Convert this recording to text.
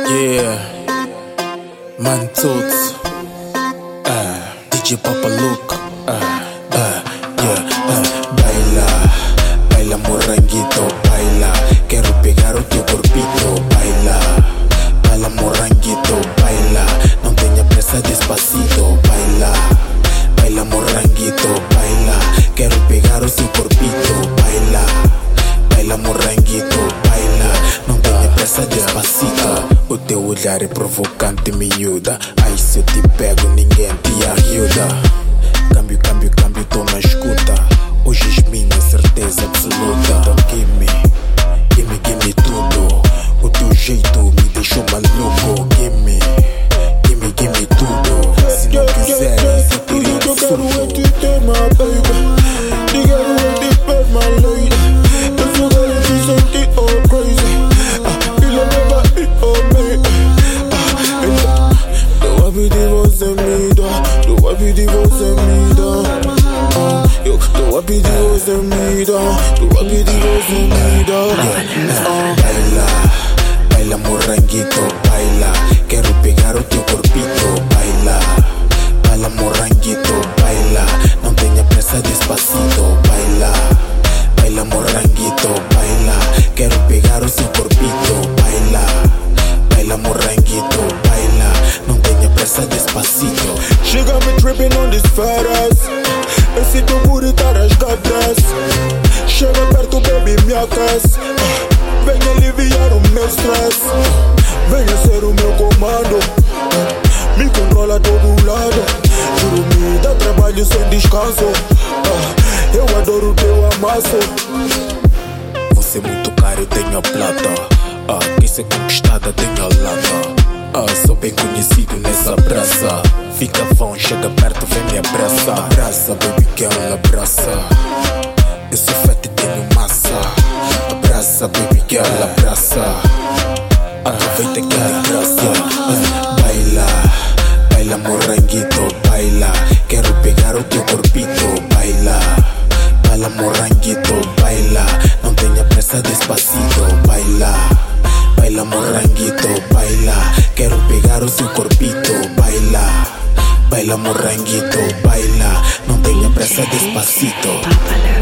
Yeah, Mantuz, DJ Papa Luke, baila, baila moranguito, baila, quiero pegar o teu corpito, baila, baila moranguito, baila, não tenha pressa, despacito, baila, baila moranguito, baila, quero pegar o seu corpito, baila, baila moranguito, baila, não tenha pressa, despacito. O teu olhar é provocante, miúda. Ai, se eu te pego, ninguém te ajuda. Câmbio, câmbio, câmbio, tô na escuta. Hoje és minha certeza absoluta. Então gimme, gimme, gimme tudo. O teu jeito me deixou maluco. Gimme, gimme, gimme tudo. Se não quiseres, eu teria um surto. Baila, baila moranguito, baila, quero pegar o teu corpito, baila, baila moranguito, baila, não tenha pressa, despacito, baila, baila moranguito, baila, quero pegar o seu corpito, baila, baila moranguito, baila, não tenha pressa, despacito. She got me tripping on this fat ass. Esse teu booty tá nas cabras. Chega perto, baby, me aquece. Venha aliviar o meu stress. Venha ser o meu comando. Me controla a todo lado. Juro, me dá trabalho sem descanso. Eu adoro o teu amasso. Você é muito caro, eu tenho a plata. Quem ser conquistada tem a lata. Sou bem conhecido nessa praça. Fica bom, chega perto, vem me abraça. Abraça, baby girl, abraça. Eu sou feto e tenho massa. Abraça, baby girl, abraça. Aproveita que é graça. Baila, baila moranguito, baila, quero pegar o teu corpito, baila, baila moranguito, baila, não tenha pressa, despacito, baila, baila moranguito, baila, quero pegar o seu corpito, baila, baila moranguito, baila, não tenha pressa, despacito.